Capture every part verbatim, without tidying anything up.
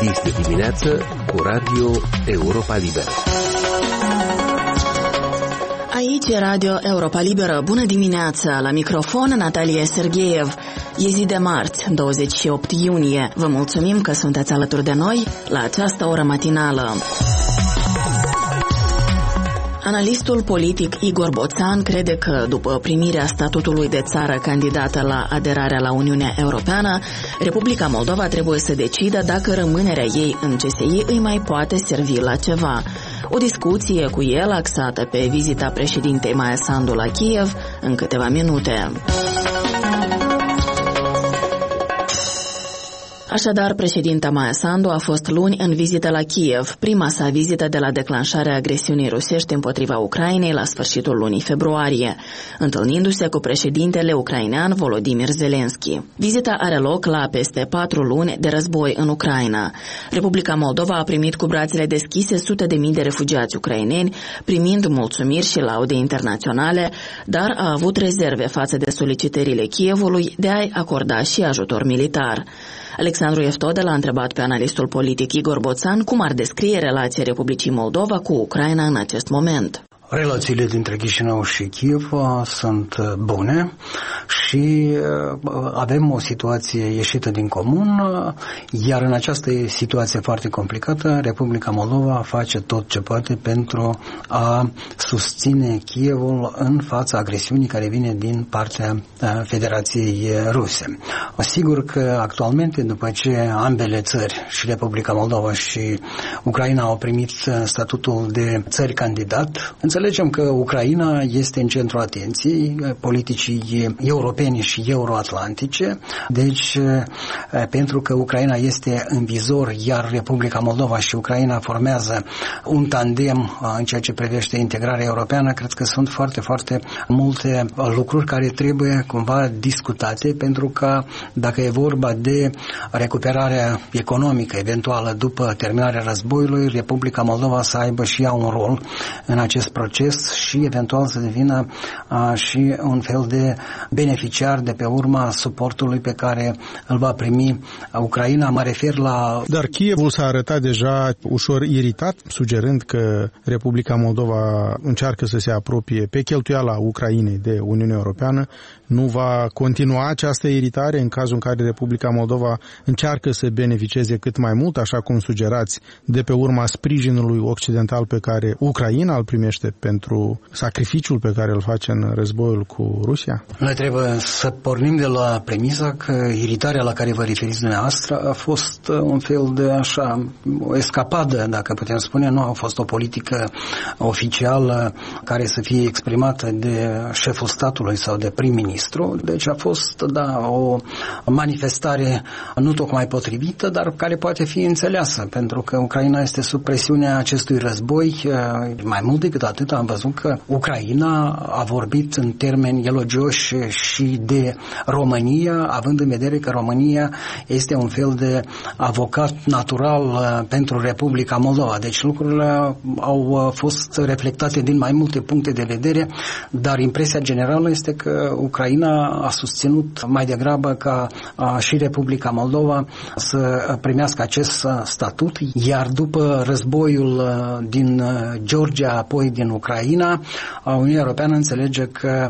Este dimineață cu Radio Europa Liberă. Aici e Radio Europa Liberă. Bună dimineața! La microfon Natalia Sergeev. E zi de marți, douăzeci și opt iunie. Vă mulțumim că sunteți alături de noi la această oră matinală. Analistul politic Igor Boțan crede că, după primirea statutului de țară candidată la aderarea la Uniunea Europeană, Republica Moldova trebuie să decidă dacă rămânerea ei în C S I îi mai poate servi la ceva. O discuție cu el axată pe vizita președintei Maia Sandu la Kiev în câteva minute. Așadar, președinta Maia Sandu a fost luni în vizită la Kiev, prima sa vizită de la declanșarea agresiunii rusești împotriva Ucrainei la sfârșitul lunii februarie, întâlnindu-se cu președintele ucrainean Volodymyr Zelensky. Vizita are loc la peste patru luni de război în Ucraina. Republica Moldova a primit cu brațele deschise sute de mii de refugiați ucraineni, primind mulțumiri și laude internaționale, dar a avut rezerve față de solicitările Kievului de a-i acorda și ajutor militar. Alexandru Eftodel a întrebat pe analistul politic Igor Boțan cum ar descrie relația Republicii Moldova cu Ucraina în acest moment. Relațiile dintre Chișinău și Kiev sunt bune și avem o situație ieșită din comun, iar în această situație foarte complicată, Republica Moldova face tot ce poate pentru a susține Kievul în fața agresiunii care vine din partea Federației Ruse. Sigur că actualmente, după ce ambele țări, și Republica Moldova și Ucraina, au primit statutul de țări candidat, înțelegem că Ucraina este în centrul atenției politicii europene și euroatlantice, deci pentru că Ucraina este în vizor, iar Republica Moldova și Ucraina formează un tandem în ceea ce privește integrarea europeană, cred că sunt foarte, foarte multe lucruri care trebuie cumva discutate, pentru că dacă e vorba de recuperarea economică eventuală după terminarea războiului, Republica Moldova să aibă și ea un rol în acest proces și eventual să devină a, și un fel de beneficiar de pe urma suportului pe care îl va primi Ucraina. Mă refer la... Dar Kievul s-a arătat deja ușor iritat, sugerând că Republica Moldova încearcă să se apropie pe cheltuiala Ucrainei de Uniunea Europeană. Nu va continua această iritare în cazul în care Republica Moldova încearcă să beneficieze cât mai mult, așa cum sugerați, de pe urma sprijinului occidental pe care Ucraina îl primește pentru sacrificiul pe care îl face în războiul cu Rusia? Noi trebuie să pornim de la premisa că iritarea la care vă referiți dumneavoastră a fost un fel de așa, o escapadă, dacă putem spune, nu a fost o politică oficială care să fie exprimată de șeful statului sau de prim-ministru, deci a fost, da, o manifestare nu tocmai potrivită, dar care poate fi înțeleasă, pentru că Ucraina este sub presiunea acestui război. Mai mult decât atât, am văzut că Ucraina a vorbit în termeni elogioși și de România, având în vedere că România este un fel de avocat natural pentru Republica Moldova. Deci lucrurile au fost reflectate din mai multe puncte de vedere, dar impresia generală este că Ucraina a susținut mai degrabă ca și Republica Moldova să primească acest statut, iar după războiul din Georgia, apoi din Ucraina, Uniunea Europeană înțelege că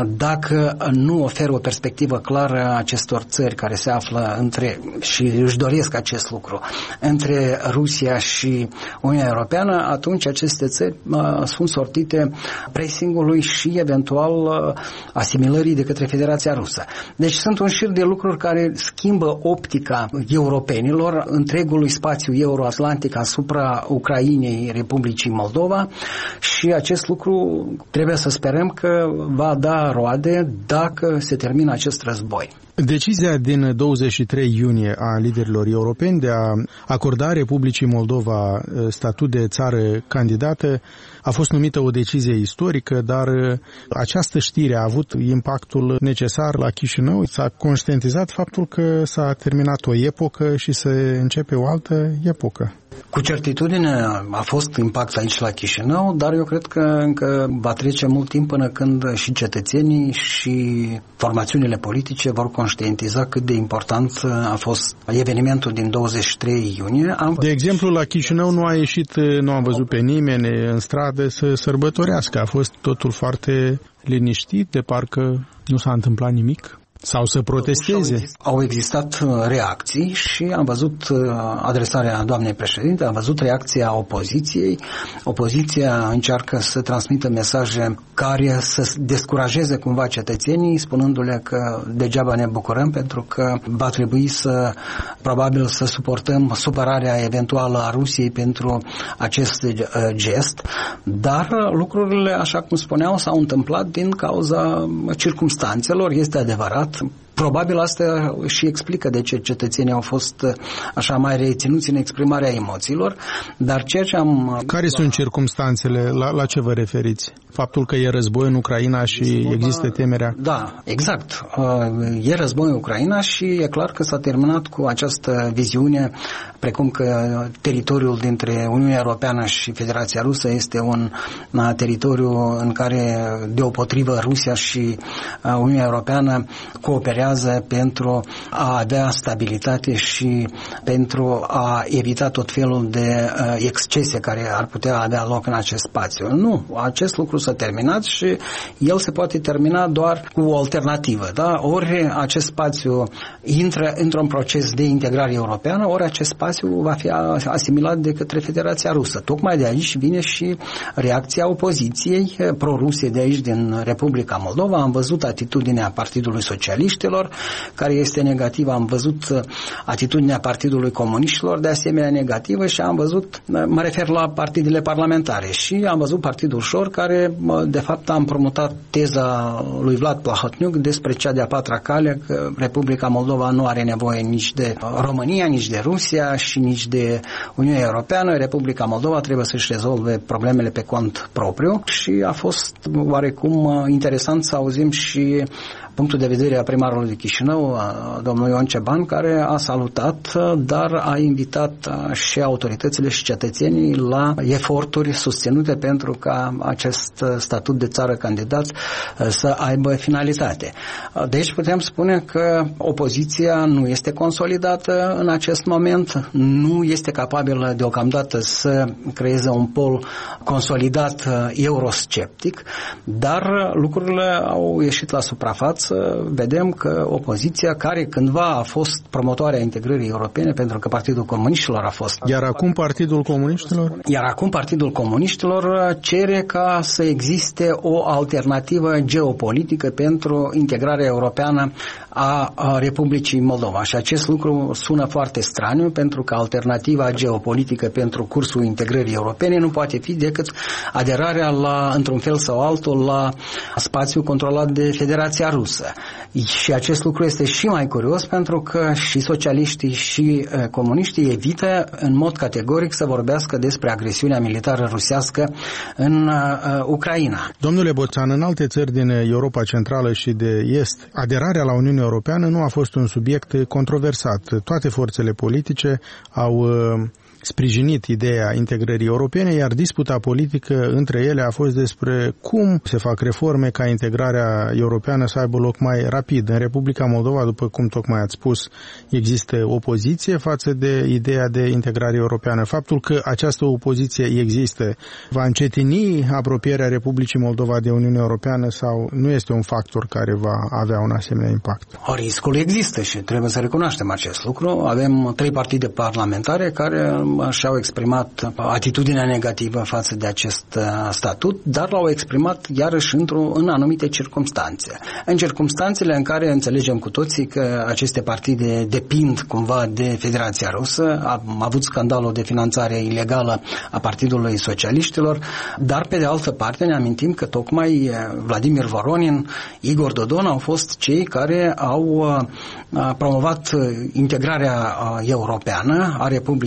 dacă nu oferă o perspectivă clară acestor țări care se află între, și își doresc acest lucru, între Rusia și Uniunea Europeană, atunci aceste țări sunt sortite pressingului și eventual asimilării de către Federația Rusă. Deci sunt un șir de lucruri care schimbă optica europenilor, întregului spațiu euroatlantic asupra Ucrainei, Republicii Moldova, și acest lucru trebuie să sperăm că va da roade dacă se termină acest război. Decizia din douăzeci și trei iunie a liderilor europeni de a acorda Republicii Moldova statut de țară candidată a fost numită o decizie istorică, dar această știre a avut impactul necesar la Chișinău. S-a conștientizat faptul că s-a terminat o epocă și se începe o altă epocă. Cu certitudine a fost impact aici la Chișinău, dar eu cred că încă va trece mult timp până când și cetățenii și formațiunile politice vor conștientiza cât de important a fost evenimentul din douăzeci și trei iunie. Am de exemplu, la Chișinău nu a ieșit, nu am văzut pe nimeni în stradă să sărbătorească. A fost totul foarte liniștit, de parcă nu s-a întâmplat nimic. Sau să protesteze. Au existat reacții și am văzut adresarea doamnei președinte, am văzut reacția opoziției. Opoziția încearcă să transmită mesaje care să descurajeze cumva cetățenii, spunându-le că degeaba ne bucurăm pentru că va trebui să, probabil, să suportăm supărarea eventuală a Rusiei pentru acest gest. Dar lucrurile, așa cum spuneau, s-au întâmplat din cauza circumstanțelor, este adevărat. Probabil asta și explică de ce cetățenii au fost așa mai reținuți în exprimarea emoțiilor, dar ceea ce am... Care sunt circumstanțele? La, la ce vă referiți? Faptul că e război în Ucraina și este există temerea? Da, exact. E război în Ucraina și e clar că s-a terminat cu această viziune, precum că teritoriul dintre Uniunea Europeană și Federația Rusă este un teritoriu în care deopotrivă Rusia și Uniunea Europeană cooperează pentru a avea stabilitate și pentru a evita tot felul de excese care ar putea avea loc în acest spațiu. Nu, acest lucru s-a terminat și el se poate termina doar cu o alternativă. Da? Ori acest spațiu intră într-un proces de integrare europeană, ori acest spațiu va fi asimilat de către Federația Rusă. Tocmai de aici vine și reacția opoziției pro-ruse de aici din Republica Moldova. Am văzut atitudinea Partidului Socialiștilor, care este negativă, am văzut atitudinea Partidului Comuniștilor de asemenea negativă și am văzut, mă refer la partidele parlamentare, și am văzut Partidul Șor, care de fapt a împrumutat teza lui Vlad Plahotniuc despre cea de-a patra cale, că Republica Moldova nu are nevoie nici de România, nici de Rusia și nici de Uniunea Europeană. Republica Moldova trebuie să-și rezolve problemele pe cont propriu și a fost oarecum interesant să auzim și punctul de vedere a primarului de Chișinău, domnul Ion Ceban, care a salutat, dar a invitat și autoritățile și cetățenii la eforturi susținute pentru ca acest statut de țară candidat să aibă finalitate. Deci putem spune că opoziția nu este consolidată în acest moment, nu este capabilă deocamdată să creeze un pol consolidat eurosceptic, dar lucrurile au ieșit la suprafață. Vedem că opoziția, care cândva a fost promotoarea integrării europene, pentru că Partidul Comuniștilor a fost... Iar acum Partidul Comuniștilor? Iar acum Partidul Comuniștilor cere ca să existe o alternativă geopolitică pentru integrarea europeană a, a Republicii Moldova. Și acest lucru sună foarte straniu, pentru că alternativa geopolitică pentru cursul integrării europene nu poate fi decât aderarea la, într-un fel sau altul, la spațiul controlat de Federația Rusă. Și acest lucru este și mai curios pentru că și socialiștii și uh, comuniștii evită în mod categoric să vorbească despre agresiunea militară rusească în uh, Ucraina. Domnule Boțan, în alte țări din Europa Centrală și de Est, aderarea la Uniunea Europeană nu a fost un subiect controversat. Toate forțele politice au uh, sprijinit ideea integrării europene, iar disputa politică între ele a fost despre cum se fac reforme ca integrarea europeană să aibă loc mai rapid. În Republica Moldova, după cum tocmai ați spus, există opoziție față de ideea de integrare europeană. Faptul că această opoziție există va încetini apropierea Republicii Moldova de Uniunea Europeană sau nu este un factor care va avea un asemenea impact? O, riscul există și trebuie să recunoaștem acest lucru. Avem trei partide parlamentare care și-au exprimat atitudinea negativă față de acest statut, dar l-au exprimat iarăși într-o, în anumite circumstanțe. În circumstanțele în care înțelegem cu toții că aceste partide depind cumva de Federația Rusă, am avut scandalul de finanțare ilegală a Partidului Socialiștilor, dar pe de altă parte ne amintim că tocmai Vladimir Voronin, Igor Dodon au fost cei care au promovat integrarea europeană a Republicii Moldova,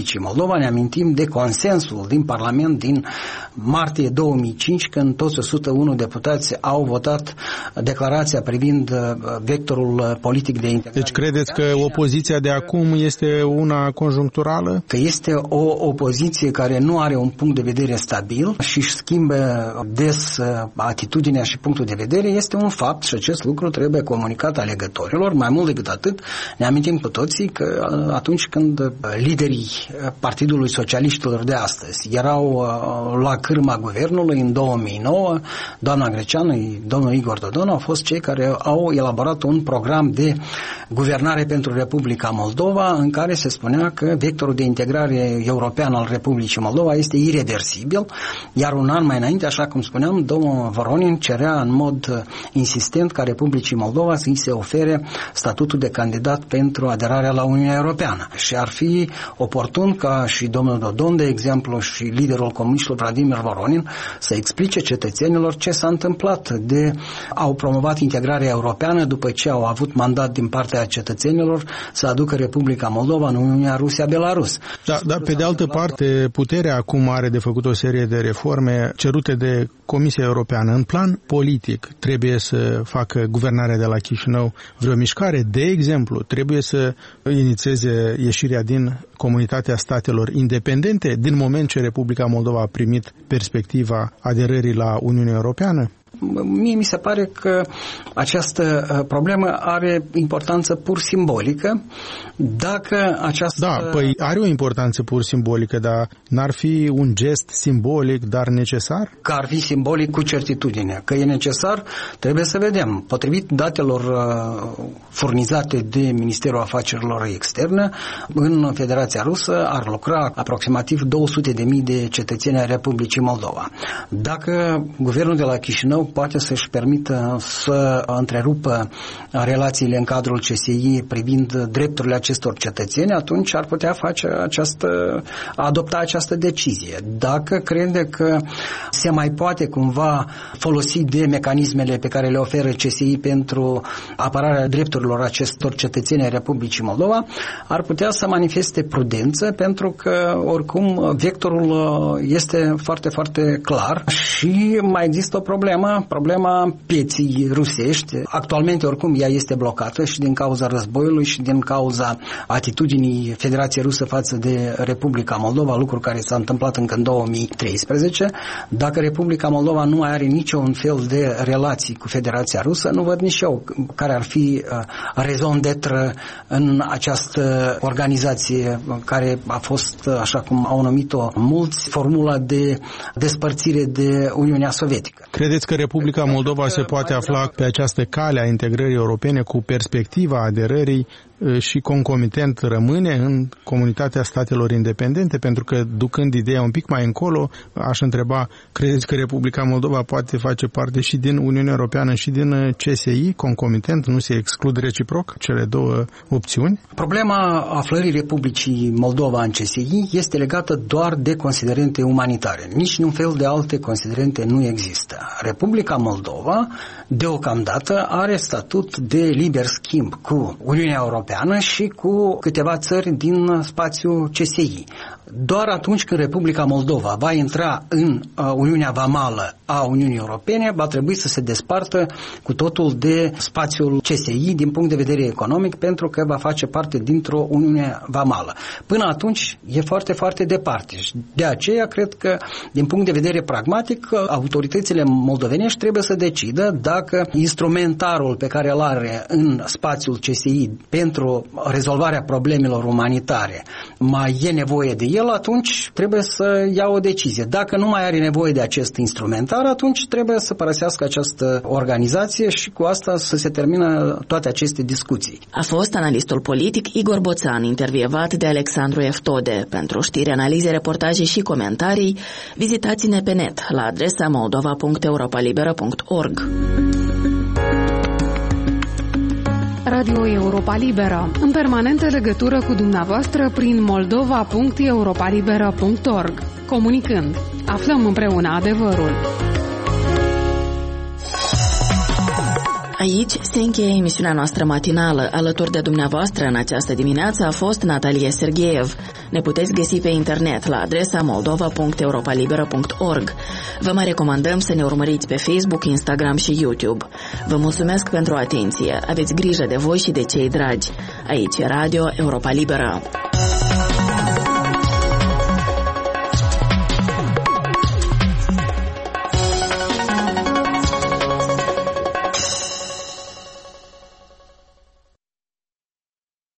Moldova, ne amintim de consensul din Parlament din martie două mii cinci, când toți o sută unu deputați au votat declarația privind vectorul politic de integrare. Deci credeți că opoziția de acum este una conjuncturală? Că este o opoziție care nu are un punct de vedere stabil și își schimbă des atitudinea și punctul de vedere, este un fapt și acest lucru trebuie comunicat alegătorilor. Mai mult decât atât, ne amintim cu toții că atunci când liderii Partidului Socialiștilor de astăzi erau la cârma guvernului în două mii nouă, doamna Greceanu, domnul Igor Dodon au fost cei care au elaborat un program de guvernare pentru Republica Moldova, în care se spunea că vectorul de integrare european al Republicii Moldova este ireversibil, iar un an mai înainte, așa cum spuneam, domnul Voronin cerea în mod insistent ca Republicii Moldova să îi se ofere statutul de candidat pentru aderarea la Uniunea Europeană. Și ar fi oportun ca și domnul Dodon, de exemplu, și liderul comuniștilor Vladimir Voronin să explice cetățenilor ce s-a întâmplat de au promovat integrarea europeană după ce au avut mandat din partea cetățenilor să aducă Republica Moldova în Uniunea Rusia-Belarus. Da, dar pe de altă parte, puterea acum are de făcut o serie de reforme cerute de Comisia Europeană. În plan politic trebuie să facă guvernarea de la Chișinău vreo mișcare. De exemplu, trebuie să inițieze ieșirea din Comunitatea Statelor Independente din moment ce Republica Moldova a primit perspectiva aderării la Uniunea Europeană? Mie mi se pare că această problemă are importanță pur simbolică. Dacă această... Da, păi are o importanță pur simbolică, dar n-ar fi un gest simbolic, dar necesar? Că ar fi simbolic cu certitudine. Că e necesar, trebuie să vedem. Potrivit datelor furnizate de Ministerul Afacerilor Externe, în Federația Rusă ar lucra aproximativ două sute de mii de cetățeni ai Republicii Moldova. Dacă guvernul de la Chișinău poate să-și permită să întrerupă relațiile în cadrul C S I privind drepturile acestor cetățeni, atunci ar putea face această, adopta această decizie. Dacă crede că se mai poate cumva folosi de mecanismele pe care le oferă C S I pentru apărarea drepturilor acestor cetățeni ai Republicii Moldova, ar putea să manifeste prudență, pentru că oricum vectorul este foarte, foarte clar și mai există o problemă, problema pieții rusești. Actualmente, oricum, ea este blocată și din cauza războiului și din cauza atitudinii Federației Rusă față de Republica Moldova, lucru care s-a întâmplat încă în două mii treisprezece. Dacă Republica Moldova nu mai are niciun fel de relații cu Federația Rusă, nu văd nici eu care ar fi raison d'être în această organizație care a fost, așa cum au numit-o mulți, formula de despărțire de Uniunea Sovietică. Credeți că Republica Moldova se poate afla pe această cale a integrării europene cu perspectiva aderării și concomitent rămâne în Comunitatea Statelor Independente? Pentru că, ducând ideea un pic mai încolo, aș întreba, credeți că Republica Moldova poate face parte și din Uniunea Europeană și din C S I, concomitent, nu se exclud reciproc cele două opțiuni? Problema aflării Republicii Moldova în C S I este legată doar de considerente umanitare. Nici un fel de alte considerente nu există. Republica Moldova, deocamdată, are statut de liber schimb cu Uniunea Europeană și cu câteva țări din spațiul C S I. Doar atunci când Republica Moldova va intra în Uniunea Vamală a Uniunii Europene, va trebui să se despartă cu totul de spațiul C S I din punct de vedere economic, pentru că va face parte dintr-o Uniune Vamală. Până atunci e foarte, foarte departe. De aceea cred că, din punct de vedere pragmatic, autoritățile moldovenești trebuie să decidă dacă instrumentarul pe care îl are în spațiul C S I pentru rezolvarea problemelor umanitare mai e nevoie de el, atunci trebuie să ia o decizie. Dacă nu mai are nevoie de acest instrumentar, atunci trebuie să părăsească această organizație și cu asta să se termină toate aceste discuții. A fost analistul politic Igor Boțan, intervievat de Alexandru Eftode. Pentru știri, analize, reportaje și comentarii, vizitați-ne pe net la adresa moldova punct europa liberă punct org. Radio Europa Liberă, în permanentă legătură cu dumneavoastră prin moldova punct europa liberă punct org. Comunicând, aflăm împreună adevărul. Aici se încheie emisiunea noastră matinală. Alături de dumneavoastră în această dimineață a fost Natalia Sergeev. Ne puteți găsi pe internet la adresa moldova punct europalibera punct org. Vă mai recomandăm să ne urmăriți pe Facebook, Instagram și YouTube. Vă mulțumesc pentru atenție. Aveți grijă de voi și de cei dragi. Aici e Radio Europa Liberă.